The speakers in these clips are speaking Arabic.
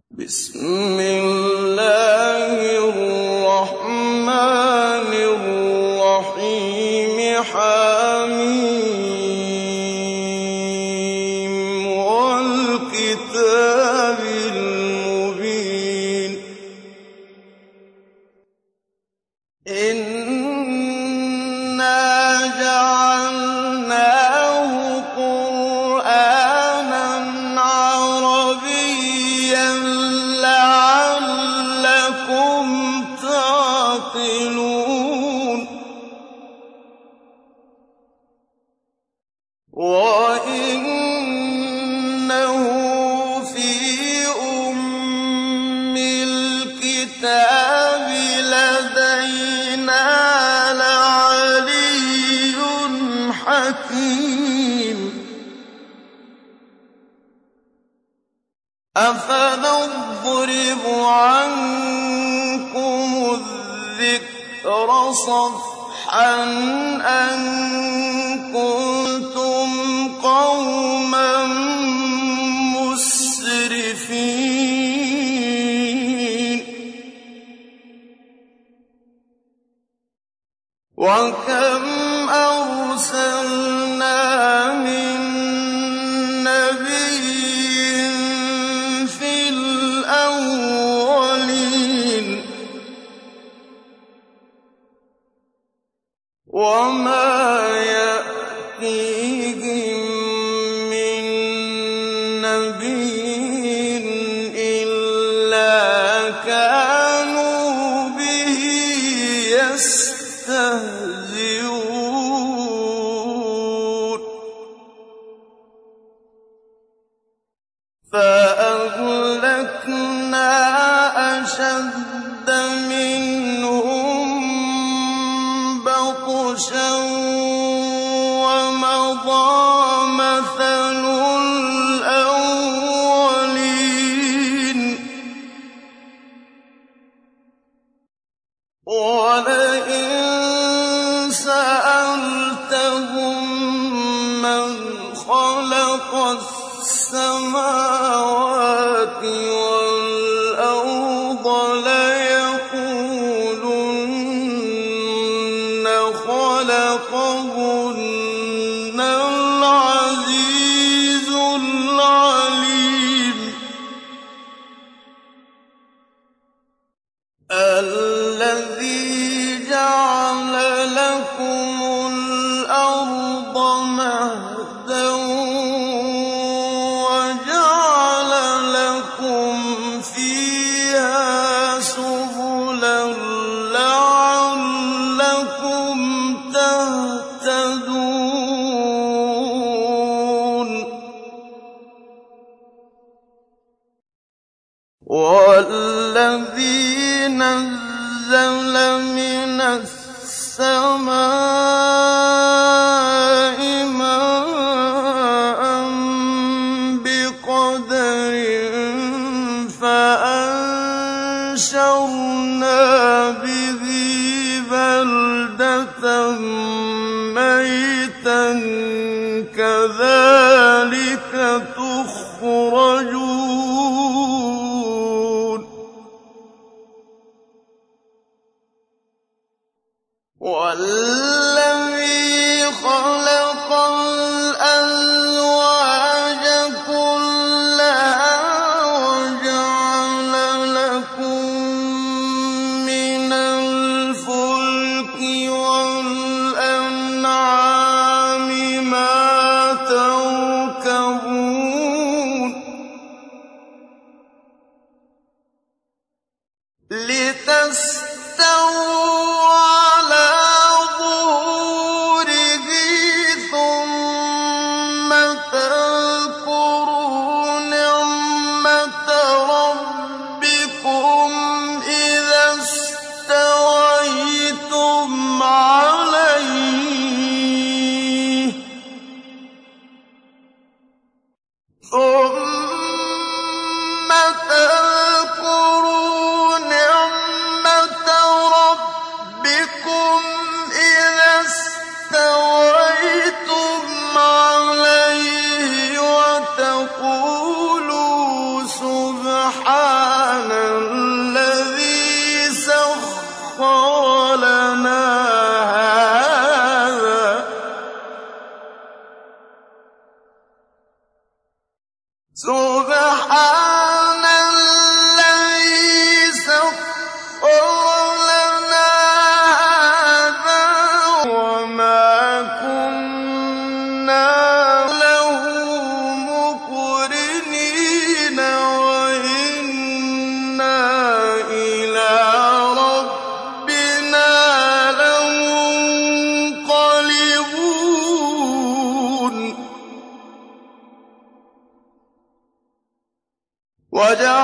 بسم الله الرحمن الرحيم حميم والكتاب المبين إنا جعلناه قرآنا عربيا لعلكم تعقلون وإنه في أم الكتاب لدينا لعلي حكيم أفنضرب عنكم الذكر صفحا أن كنتم قوما مسرفين وكم أرسلنا من نبي في الأولين وما يأتيهم من نبي إلا كانوا به يستهزئون فأهلكنا أشد منهم بطشا ومضى مثل الأولين ولئن سألتهم من خلق السماوات والأرض ليقولن خلقهن العزيز العليم الذي جعل لكم الأرض مهدا وجعل لكم فيها سبلا لعلكم تهتدون والذي نزل من السماء ماء بقدر فأنشرنا به بلدة ميتا كذلك تخرجون والذي خلق الأزواج كلها وجعل لكم من الفلك والأنعام ما تركبون لتستووا على ظهوره ثم تذكروا نعمة ربكم إذا استويتم عليه ثم تذكروا نعمة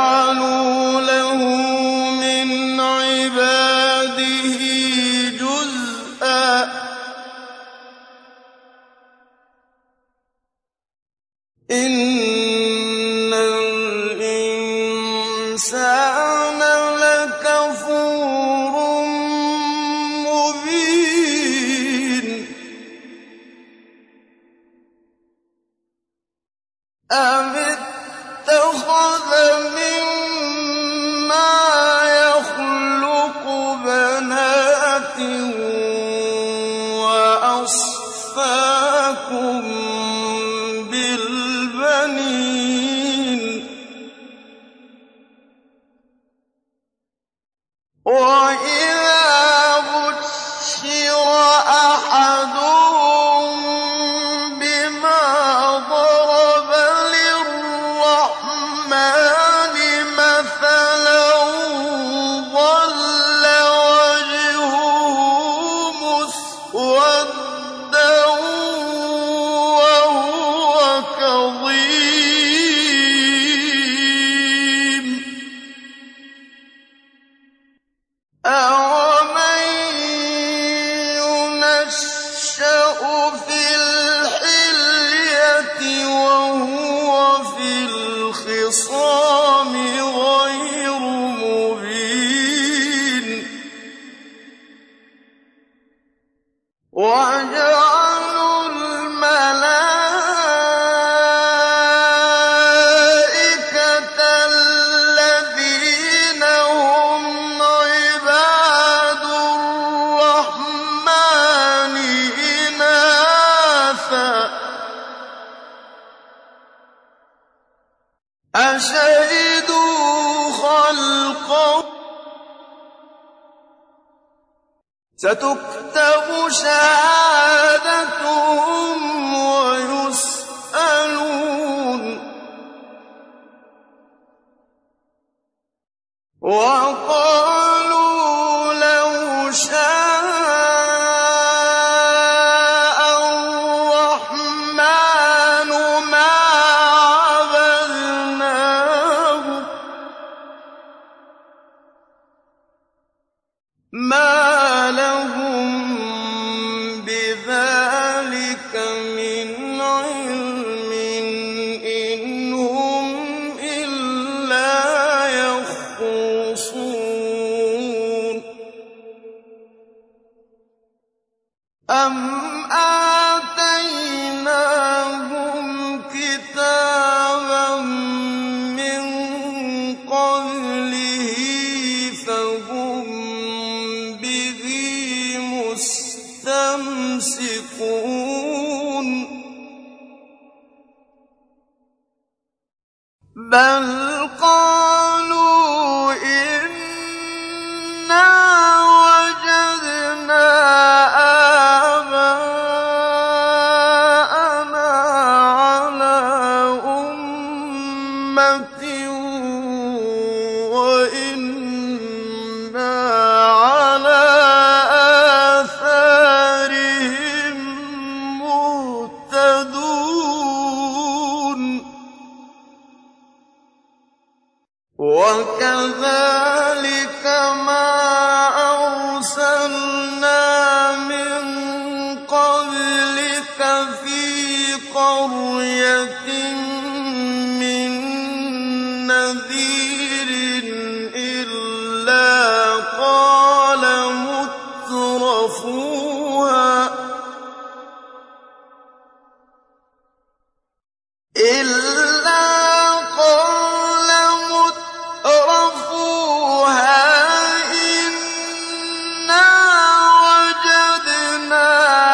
وَجَعَلُوا لَهُ مِنْ عِبَادِهِ جُزْءًا ۚ إِنَّ الْإِنسَانَ لَكَفُورٌ مُّبِينٌ أَمِ اتَّخَذَ مِمَّا يَخْلُقُ بَنَاتٍ وَأَصْفَاكُم بِالْبَنِينَ وَإِذَا بُشِّرَ أَحَدُهُم بِمَا ضَرَبَ لِلرَّحْمَٰنِ مَثَلًا ظَلَّ وَجْهُهُ مُسْوَدًّا وَهُوَ كَظِيمٌ أَوَمَن يُنَشَّأُ فِي الْحِلْيَةِ وَهُوَ فِي الْخِصَامِ غَيْرُ مُبِينٍ وَجَعَلُوا الْمَلَائِكَةَ الَّذِينَ هُمْ عِبَادُ الرَّحْمَٰنِ إِنَاثًا ۚ أَشَهِدُوا خَلْقَهُمْ ۚ سَتُكْتَبُ شَهَادَتُهُمْ وَيُسْأَلُونَ وَقَالُوا لَوْ شَاءَ الرَّحْمَٰنُ مَا عَبَدْنَاهُ مَا لَهُم بِذَٰلِكَ مِنْ عِلْمٍ إِنْ هُمْ إِلَّا يَخْرُصُونَ أَمْ آتَيْنَاهُمْ كِتَابًا مِّن قَبْلِهِ فَهُم بِهِ مُسْتَمْسِكُونَ بَلْ قَالُوا إِنَّا وَجَدْنَا آبَاءَنَا عَلَىٰ أُمَّةٍ وَإِنَّا عَلَىٰ آثَارِهِم مُّهْتَدُونَ وَكَذَٰلِكَ مَا أَرْسَلْنَا مِن قَبْلِكَ فِي قَرْيَةٍ مِّن نَّذِيرٍ إِلَّا قَالَ مُتْرَفُوهَا إِنَّا وَجَدْنَا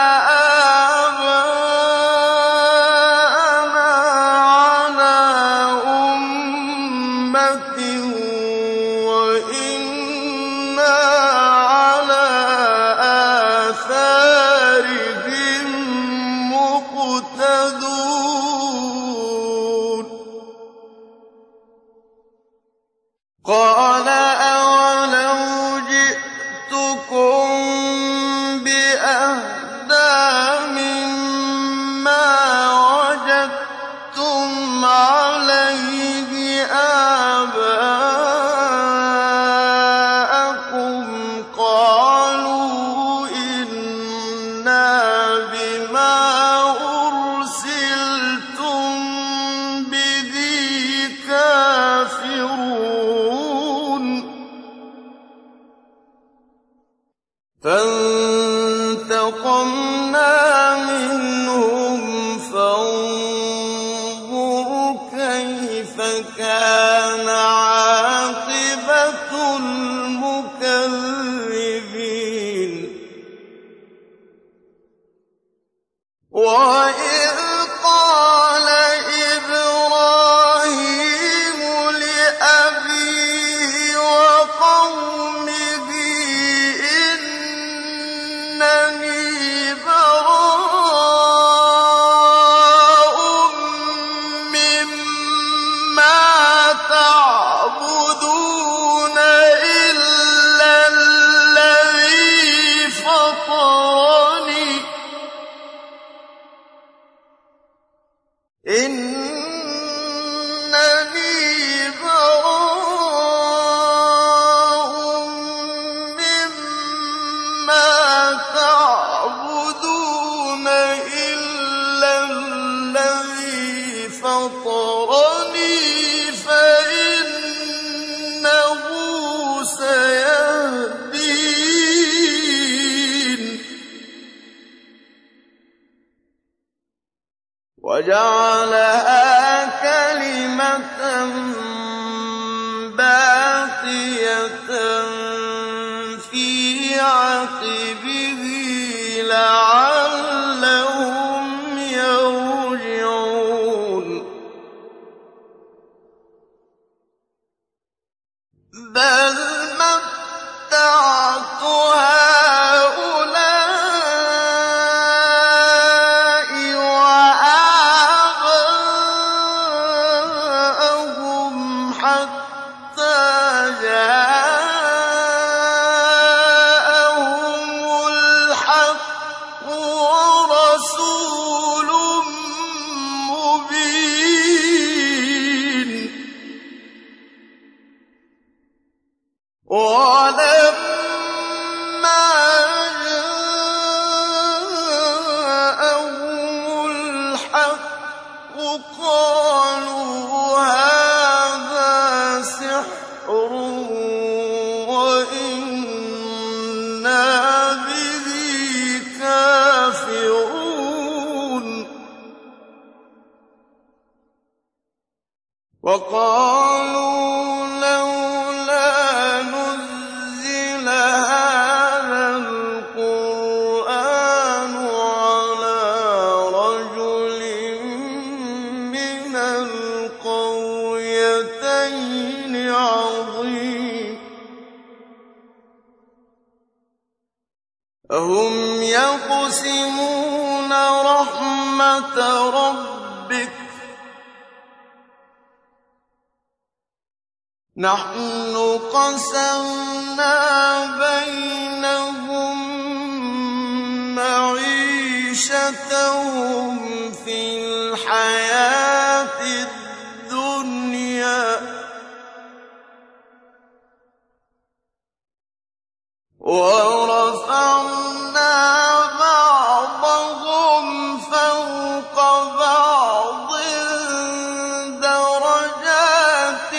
آبَاءَنَا عَلَىٰ أُمَّةٍ وَإِنَّا عَلَىٰ آثَارِهِم مُّقْتَدُونَ قَالَ أَوَلَوْ جِئْتُكُم بِأَهْدَىٰ مِمَّا وَجَدتُّمْ عَلَيْهِ آبَاءَكُمْ فانتقمنا منهم فانظر كيف كان عاقبة المكذبين وإذ قال إبراهيم لأبيه وقومه إنني براء مما تعبدون إلا الذي فطرني إنني براء مما تعبدون إلا الذي فطرني فإنه سيهدين وجعلها كلمة باقية في عقبه لعلهم يرجعون بل متعت هؤلاء وآباءهم حتى جاءهم الحق ورسول مبين ولما جاءهم الحق قالوا هذا سحر وإنا به كافرون وقالوا لولا نزل هذا القرآن على رجل من القريتين عظيم أهم يقسمون رحمة ربك نحن قسمنا بينهم معيشتهم في الحياة الدنيا ورفعنا بعضهم فوق بعض درجات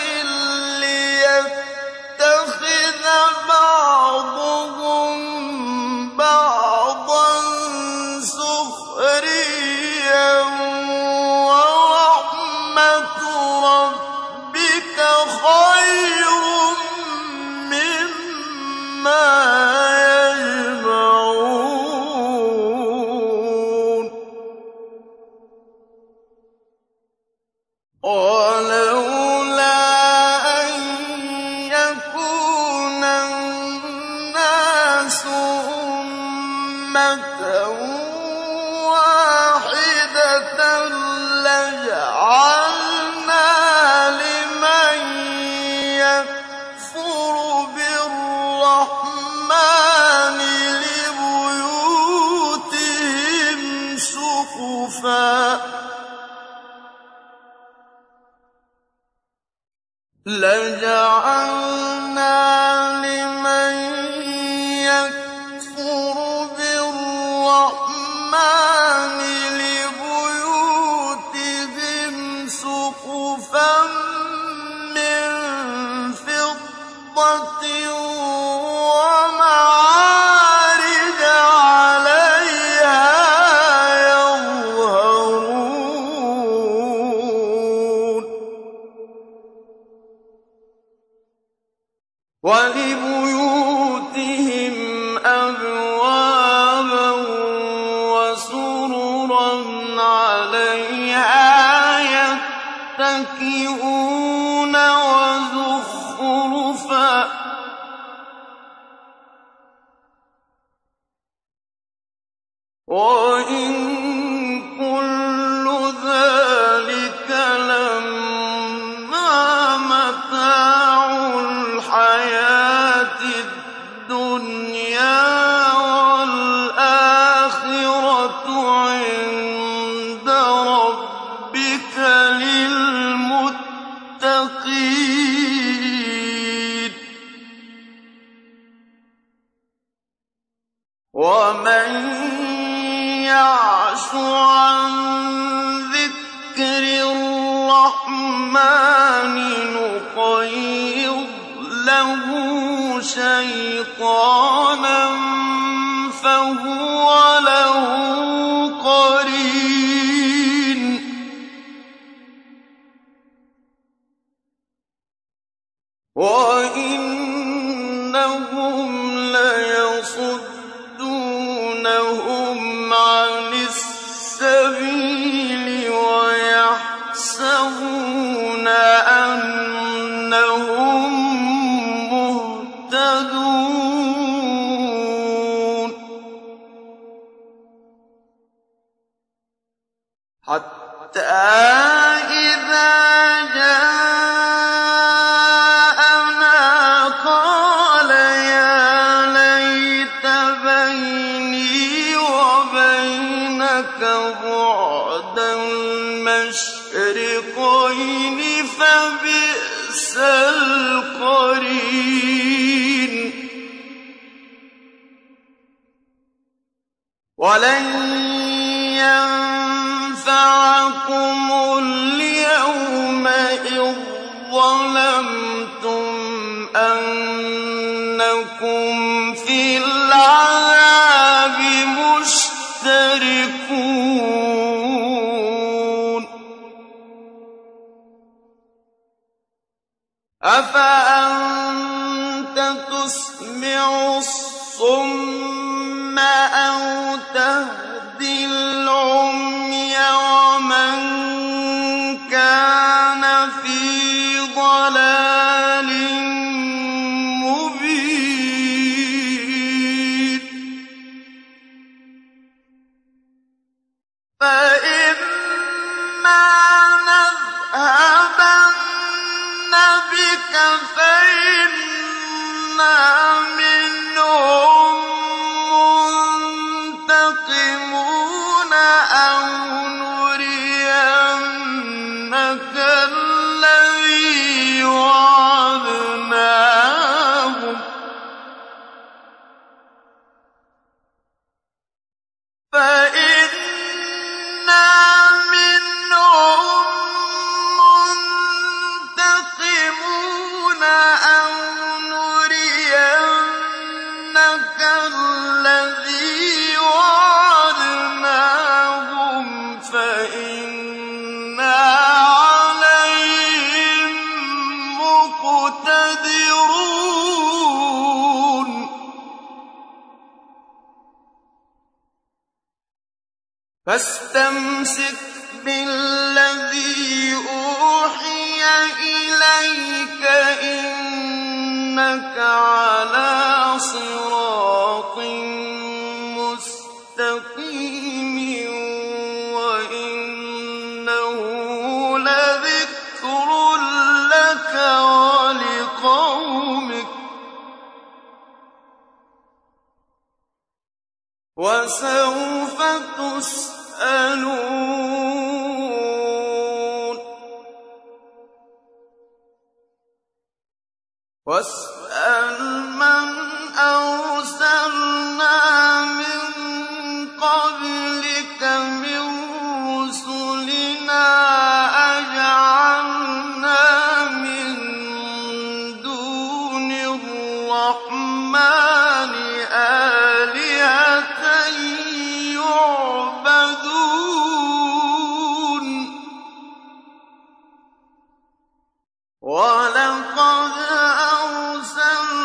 ليتخذ بعضهم بعضا سخريا ورحمة ربك خير مما يجمعون ولولا أن يكون الناس أمة واحدة لجعلنا لمن يكفر بالرحمن لبيوتهم سقفا من فضة ومعارج وَلِبُيُوتِهِمْ أَبْوَابًا وَسُرُرًا عَلَيْهَا يَتَّكِئُونَ وَزُخْرُفًا ۚ وَإِن كُلُّ ذَٰلِكَ لَمَّا مَتَاعُ الْحَيَاةِ الدُّنْيَا ۖ وَالْآخِرَةُ عِندَ رَبِّكَ لِلْمُتَّقِينَ. وَمَن يَعْشُ عَن ذِكْرِ الرَّحْمَٰنِ نُقَيِّضْ لَهُ شَيْطَانًا فَهُوَ لَهُ قَرِينٌ. وَإِنَّهُمْ لَيَصُدُّونَهُمْ عَنِ السَّبِيلِ وَيَحْسَبُونَ أَنَّهُم مُّهْتَدُونَ. حَتَّىٰ إِذَا جَاءَنَا قَالَ يَا لَيْتَ بَيْنِي وَبَيْنَكَ بُعْدَ الْمَشْرِقَيْنِ فَبِئْسَ الْقَرِينُ. وَلَن يَنفَعَكُمُ الْيَوْمَ إِذ ظَّلَمْتُمْ أَنَّكُمْ فِي الْعَذَابِ مُشْتَرِكُونَ. أَفَأَنتَ تُسْمِعُ الصُّمَّ أَوْ تَهْدِي الْعُمْيَ وَمَن كَانَ فِي ضَلَالٍ مُّبِينٍ. فَإِمَّا نَذْهَبَنَّ بِكَ فَإِنَّا مِنْهُم مُّنتَقِمُونَ أَوْ نُرِيَنَّكَ الَّذِي وَعَدْنَاهُمْ فَإِنَّا مِنْهُم مُّنتَقِمُونَ أَوْ نُرِيَنَّكَ الَّذِي وَعَدْنَاهُمْ فَإِنَّا عَلَيْهِم مُّقْتَدِرُونَ. فَاسْتَمْسِكْ بِالَّذِي أُوحِيَ إِلَيْكَ ۖ إِنَّكَ عَلَىٰ صِرَاطٍ مُّسْتَقِيمٍ. وَإِنَّهُ لَذِكْرٌ لَّكَ وَلِقَوْمِكَ ۖ وَسَوْفَ تُسْأَلُونَ. وَاسْأَلْ مَنْ أَرْسَلْنَا مِن قَبْلِكَ مِن رُّسُلِنَا أَجَعَلْنَا مِن دُونِ الرَّحْمَٰنِ آلِهَةً يُعْبَدُونَ. وَلَقَدْ أَرْسَلْنَا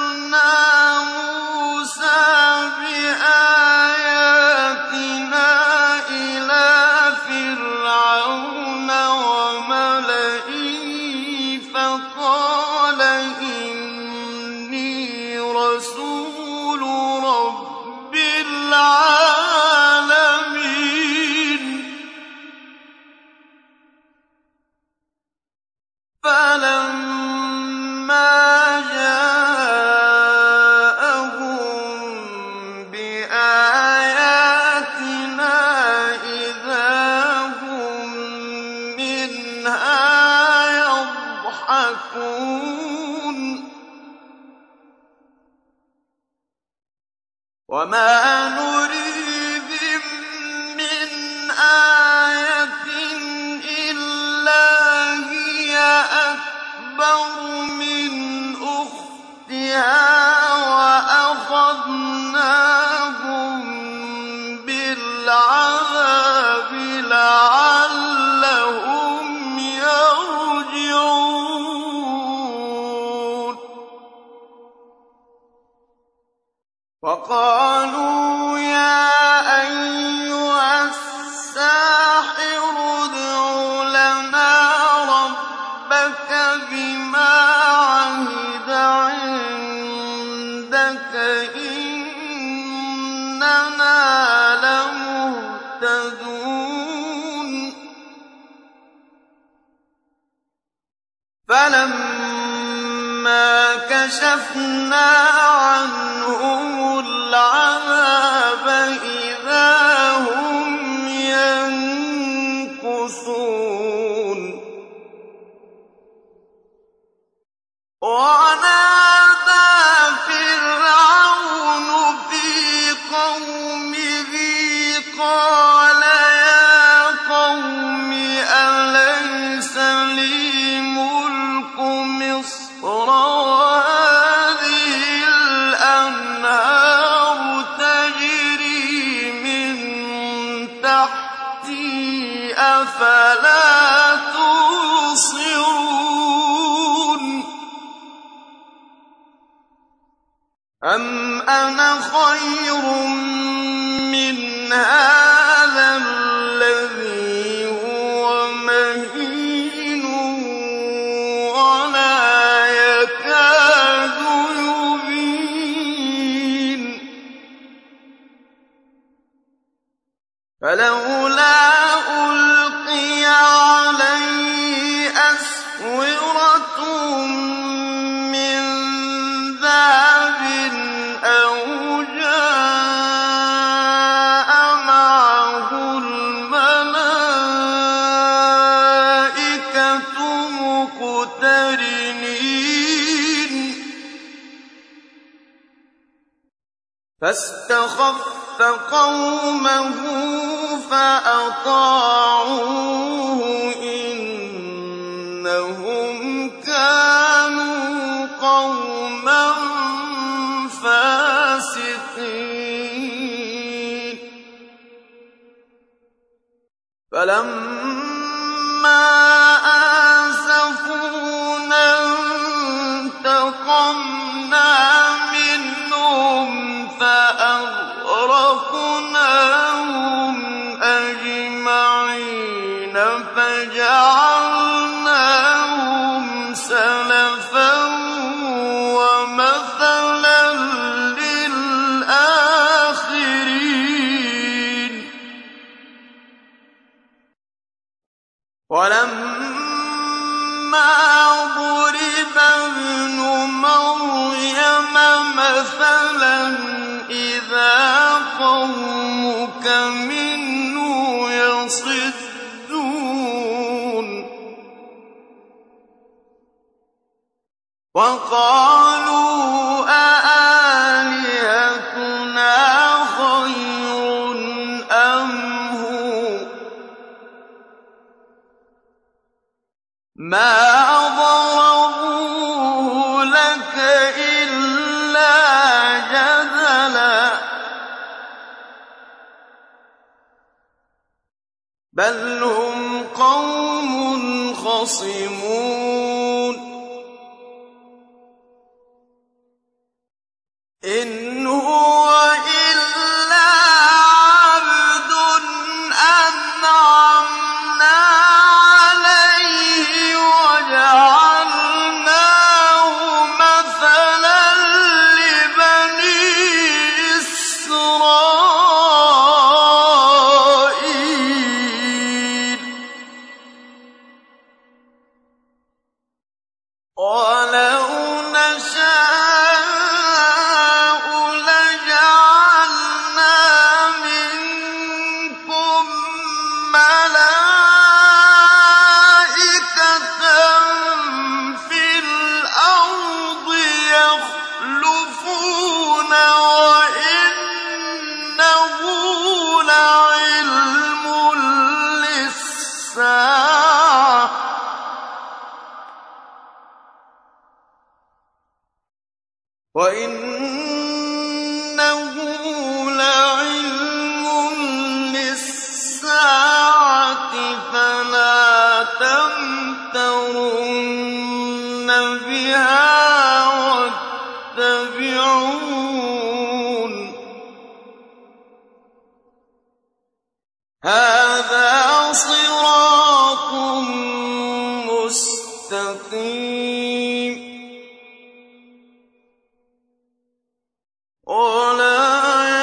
وَمَا نُرِيهِم مِّنْ آيَةٍ إِلَّا هِيَ أَكْبَرُ مِنْ أُخْتِهَا وَأَخَذْنَاهُم بِالْعَذَابِ لَعَلَّهُمْ يَرْجِعُونَ وَقَالُوا يَا أَيُّهَ السَّاحِرُ ادْعُ لَنَا رَبَّكَ بِمَا عَهِدَ عِندَكَ إِنَّنَا لَمُهْتَدُونَ فَلَمَّا كَشَفْنَا عَنْهُمُ الْعَذَابَ إِذَا هُمْ يَنكُثُونَ وَنَادَىٰ فِرْعَوْنُ فِي قَوْمِهِ قَالَ يَا قَوْمِ أَلَيْسَ لِي مُلْكُ مِصْرَ وَهَٰذِهِ الْأَنْهَارُ تَجْرِي مِن تَحْتِي أَفَلَا تُبْصِرُونَ أَمْ أَنَا خَيْرٌ مِّنْ هَٰذَا الَّذِي هُوَ مَهِينٌ وَلَا يَكَادُ يُبِينُ فَلَوْلَا أُلْقِيَ عَلَيْهِ أَسْوِرَةٌ مِّن ذَهَبٍ أَوْ جَاءَ مَعَهُ الْمَلَائِكَةُ مُقْتَرِنِينَ فَاسْتَخَفَّ قَوْمَهُ فَأَطَاعُوهُ إِنَّهُمْ كَانُوا قَوْمًا فَاسِقِينَ فَلَمَّا آسَفُونَا انتَقَمْنَا مِنْهُمْ فَأَغْرَقْنَاهُمْ أَجْمَعِينَ فَجَعَلْنَاهُمْ سَلَفًا وَمَثَلًا لِّلْآخِرِينَ وَلَمَّا ضُرِبَ ابْنُ مَرْيَمَ مَثَلًا إِذَا قَوْمُكَ مِنْهُ يَصِدُّونَ وَقَالُوا أَآلِهَتُنَا خَيْرٌ أَمْ هُوَ مَا ضَرَبُوهُ لَكَ إِلَّا جَدَلًا بَلْ هُمْ قَوْمٌ خَصِمُونَ إِنْ هُوَ إِلَّا عَبْدٌ أَنْعَمْنَا عَلَيْهِ وَجَعَلْنَاهُ مَثَلًا لِّبَنِي إِسْرَائِيلَ وَلَوْ نَشَاءُ لَجَعَلْنَا مِنكُم مَّلَائِكَةً فِي الْأَرْضِ يَخْلُفُونَ وَإِنَّا وَإِنَّهُ لَعِلْمٌ لِّلسَّاعَةِ فَلَا تَمْتَرُنَّ بِهَا وَاتَّبِعُونِ ۚ هَٰذَا صِرَاطٌ مُّسْتَقِيمٌ. وَلَا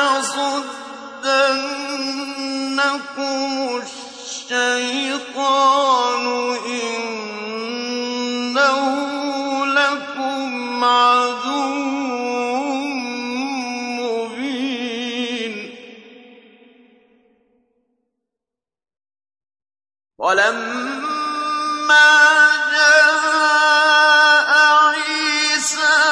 يَصُدَّنَّكُمُ الشَّيْطَانُ ۖ إِنَّهُ لَكُمْ عَدُوٌّ مُّبِينٌ. وَلَمَّا جَاءَ عِيسَىٰ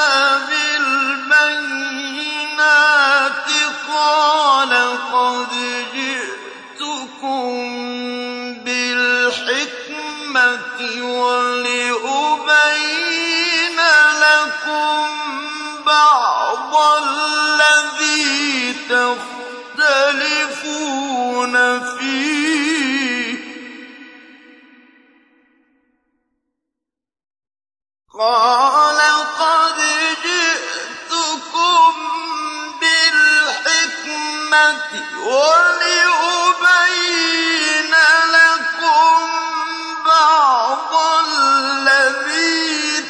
بِالْبَيِّنَاتِ قَالَ قَدْ جِئْتُكُم بِالْحِكْمَةِ وَلِأُبَيِّنَ لَكُم بَعْضَ الَّذِي تَخْتَلِفُونَ فِيهِ ۖ قَالَ قَدْ جِئْتُكُم بِالْحِكْمَةِ وَلِأُبَيِّنَ لَكُم بَعْضَ الَّذِي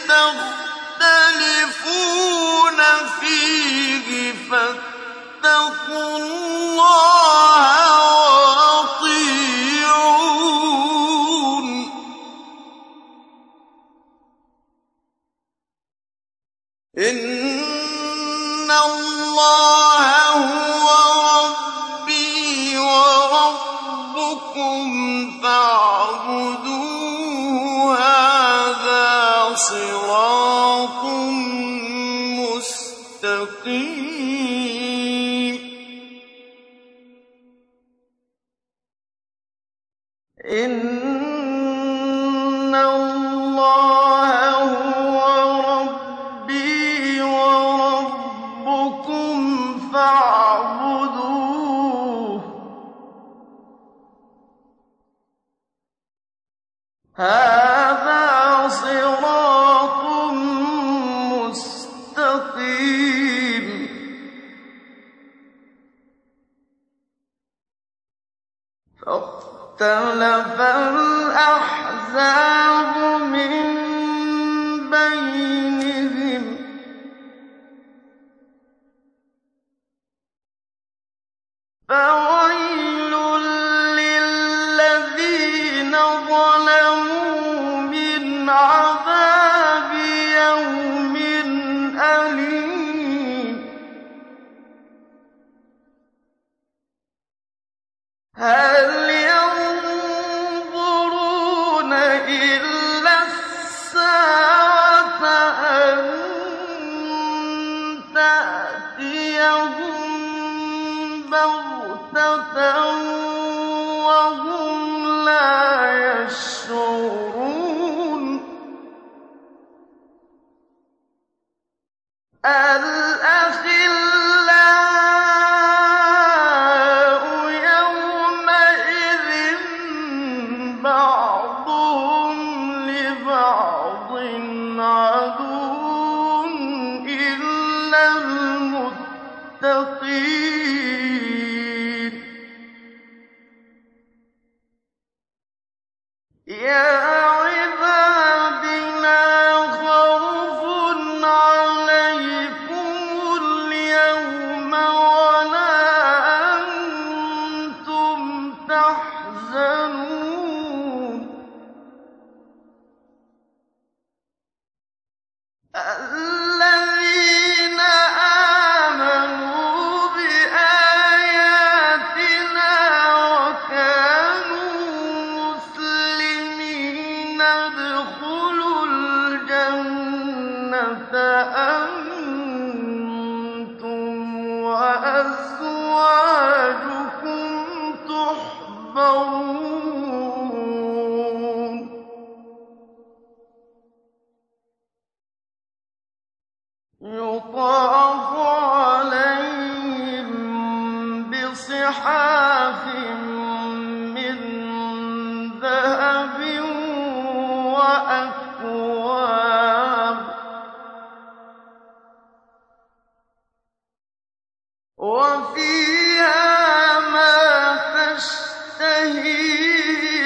تَخْتَلِفُونَ فِيهِ ۖ فَاتَّقُوا اللَّهَ وَأَطِيعُونِ ۚ إِنَّ اللَّهَ هُوَ رَبِّي وَرَبُّكُمْ فَاعْبُدُوهُ ۚ هَٰذَا صِرَاطٌ مُّسْتَقِيمٌ. إِنَّ اللَّهَ هُوَ رَبِّي وَرَبُّكُمْ فَاعْبُدُوهُ ۚ هَٰذَا صِرَاطٌ مُّسْتَقِيمٌ. فَاخْتَلَفَ الْأَحْزَابُ مِن بَيْنِهِمْ ۖ فَوَيْلٌ لِّلَّذِينَ ظَلَمُوا مِنْ عَذَابِ يَوْمٍ أَلِيمٍ. هَلْ يَنظُرُونَ إِلَّا السَّاعَةَ أَن تَأْتِيَهُم بَغْتَةً وَهُمْ لَا يَشْعُرُونَ. الْأَخِلَّاءُ يَوْمَئِذٍ بَعْضُهُمْ لِبَعْضٍ عَدُوٌّ إِلَّا الْمُتَّقِينَ. يَا عِبَادِ لَا خَوْفٌ عَلَيْكُمُ الْيَوْمَ وَلَا أَنتُمْ تَحْزَنُونَ. الَّذِينَ آمَنُوا يُطَافُ عَلَيْهِم بِصِحَافٍ مِّن ذَهَبٍ وَأَكْوَابٍ ۖ وَفِيهَا مَا تَشْتَهِيهِ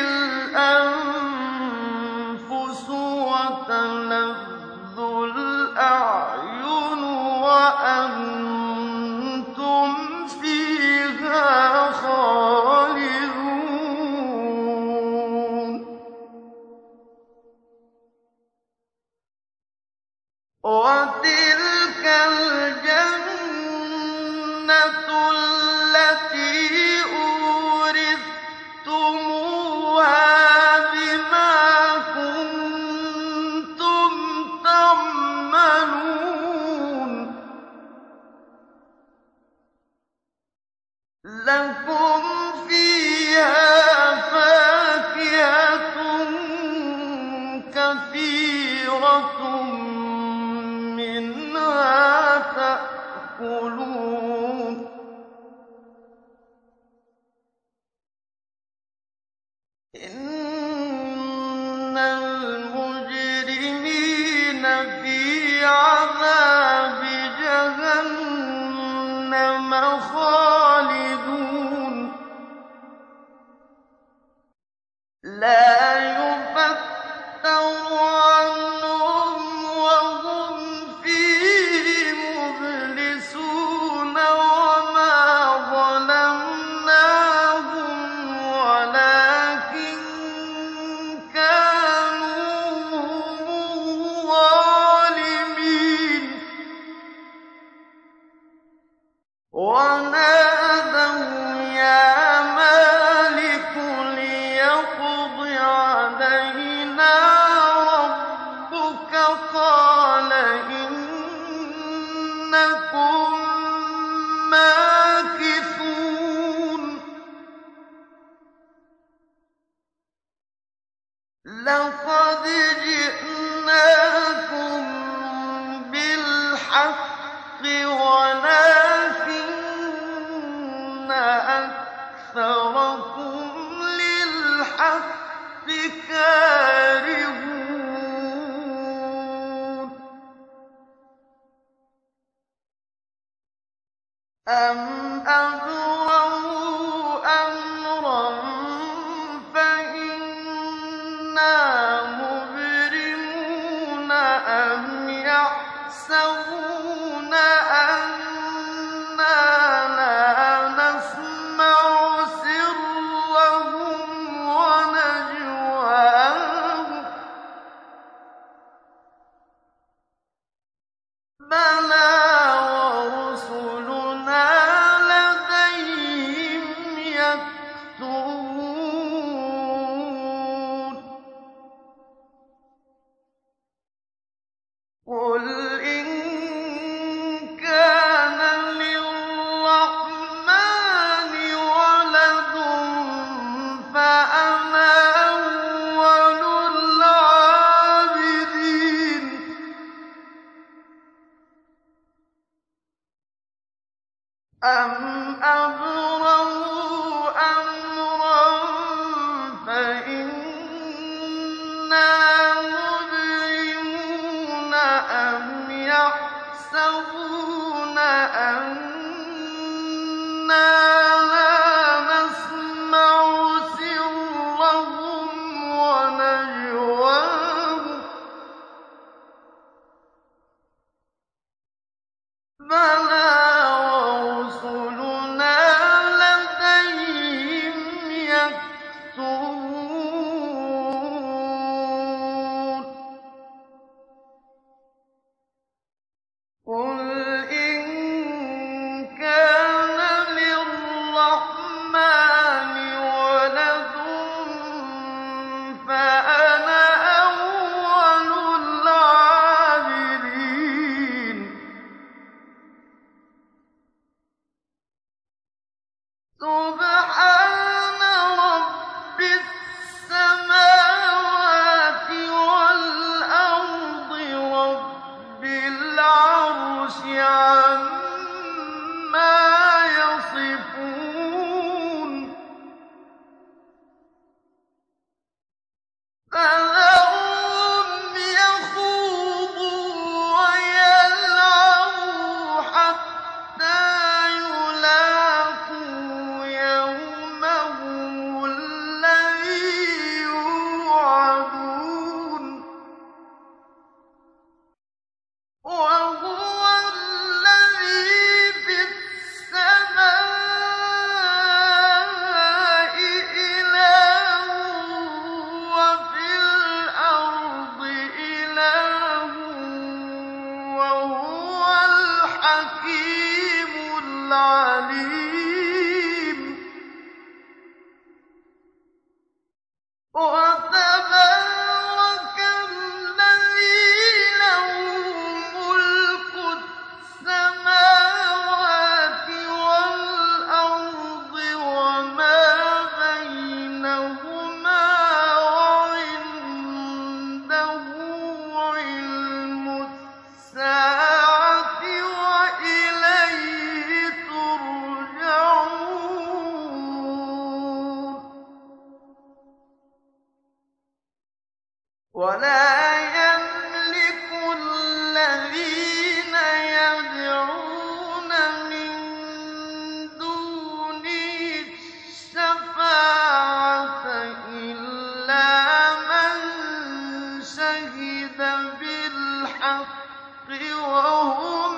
الْأَنفُسُ وَتَلَذُّ الْأَعْيُنُ وَأَنتُمْ فِيهَا خَالِدُونَ وَتِلْكَ الْجَنَّةُ الَّتِي أُورِثْتُمُوهَا بِمَا كُنتُمْ تَعْمَلُونَ ۖ لَكُمْ فِيهَا فَاكِهَةٌ كَثِيرَةٌ مِّنْهَا تَأْكُلُونَ إِنَّ الْمُجْرِمِينَ فِي عَذَابِ جَهَنَّمَ خَالِدُونَ لَا يُفَتَّرُ عَنْهُمْ وَهُمْ فِيهِ مُبْلِسُونَ وَمَا ظَلَمْنَاهُمْ وَلَٰكِن كَانُوا هُمُ الظَّالِمِينَ وَنَادَوْا يَا مَالِكُ لِيَقْضِ عَلَيْنَا رَبُّكَ ۖ قَالَ إِنَّكُم مَّاكِثُونَ لَقَدْ جِئْنَاكُم بِالْحَقِّ وَلَٰكِنَّ أَكْثَرَكُمْ لِلْحَقِّ كَارِهُونَ أَمْ أَبْرَمُوا أَمْرًا فَإِنَّا مُبْرِمُونَ أَمْ يَحْسَبُونَ أَنَّا لَا نَسْمَعُ سِرَّهُمْ وَنَجْوَاهُم ۚ بَلَىٰ وَرُسُلُنَا لَدَيْهِمْ يَكْتُبُونَ قُلْ إِن كَانَ لِلرَّحْمَٰنِ وَلَدٌ فَأَنَا أَوَّلُ الْعَابِدِينَ أَمْ أَبْرَمُوا أَمْرًا فَإِنَّا مُبْرِمُونَ أَمْ يَحْسَبُونَ أَنَّا لَا نَسْمَعُ سِرَّهُمْ وَنَجْوَاهُم ۚ بَلَىٰ وَرُسُلُنَا لَدَيْهِمْ يَكْتُبُونَ قُلْ إِن كَانَ لِلرَّحْمَٰنِ وَلَدٌ فَأَنَا أَوَّلُ الْعَابِدِينَ سُبْحَانَ رَبِّ السَّمَاوَاتِ وَالْأَرْضِ رَبِّ الْعَرْشِ الْعَرْشِ عَمَّا يَصِفُونَ فَذَرْهُمْ يَخُوضُوا وَيَلْعَبُوا حَتَّىٰ يُلَاقُوا يَوْمَهُمُ الَّذِي يُوعَدُونَ وَهُوَ الَّذِي فِي السَّمَاءِ إِلَٰهٌ وَفِي الْأَرْضِ إِلَٰهٌ وَهُوَ الْحَكِيمُ الْعَلِيمُ وَتَبَارَكَ الَّذِي لَهُ مُلْكُ السَّمَاوَاتِ وَالْأَرْضِ وَمَا بَيْنَهُمَا وَعِندَهُ عِلْمُ السَّاعَةِ وَإِلَيْهِ تُرْجَعُونَ وَلَا يَمْلِكُ الَّذِينَ يَدْعُونَ مِن دُونِهِ الشَّفَاعَةَ إِلَّا مَن شَهِدَ بِالْحَقِّ وَهُمْ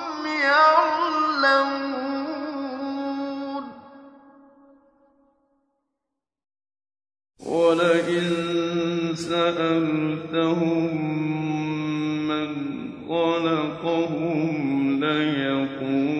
يَعْلَمُونَ وَلَئِن سَأَلْتَهُم مَّنْ خَلَقَهُمْ لَيَقُولُنَّ